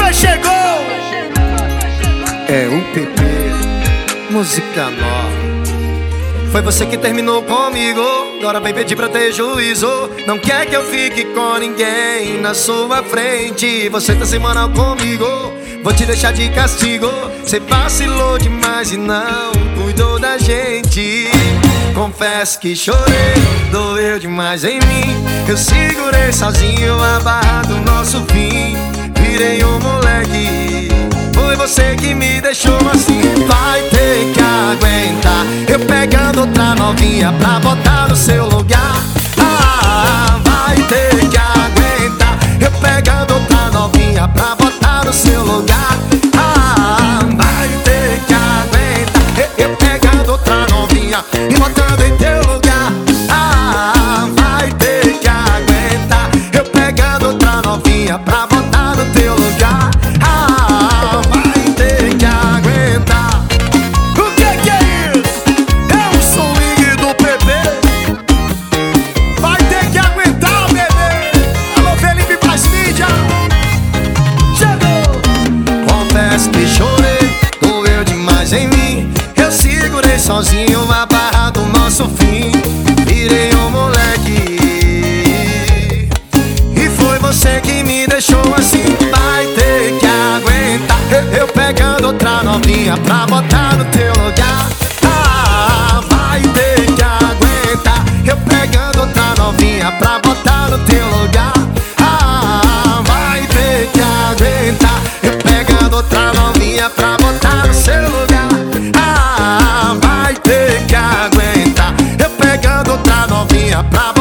papai chegou. É o PP, música nova. Foi você que terminou comigo, agora vem pedir pra ter juízo. Não quer que eu fique com ninguém na sua frente. Você tá semanal comigo, vou te deixar de castigo. Você vacilou demais e não cuidou da gente. Confesso que chorei, doeu demais em mim. Eu segurei sozinho a barra do nosso fim. Virei um moleque, foi você que me deixou assim. Vai ter que aguentar eu pegando outra novinha pra botar no seu lugar. Ah, vai ter que aguentar eu pegando outra novinha pra botar no seu lugar. Ah, vai ter que aguentar eu pegando outra novinha e botando em teu lugar. Ah, vai ter que aguentar eu pegando outra novinha pra botar no teu lugar. Ah, vai ter que aguentar. O que é isso? É o swing do PP. Vai ter que aguentar, bebê. Alô, Felipe Paz Mídia. Chegou. Confesso que chorei, doeu demais em mim. Eu segurei sozinho a barra do nosso fim. Virei um moleque e foi você que me deixou assim. Vai ter que aguentar eu pegando outra novinha pra botar no teu lugar. Ah, vai ter que aguentar eu pegando outra novinha pra botar no teu lugar. Ah, vai ter que aguentar eu pegando outra novinha pra botar no seu lugar. Ah, vai ter que aguentar eu pegando outra novinha pra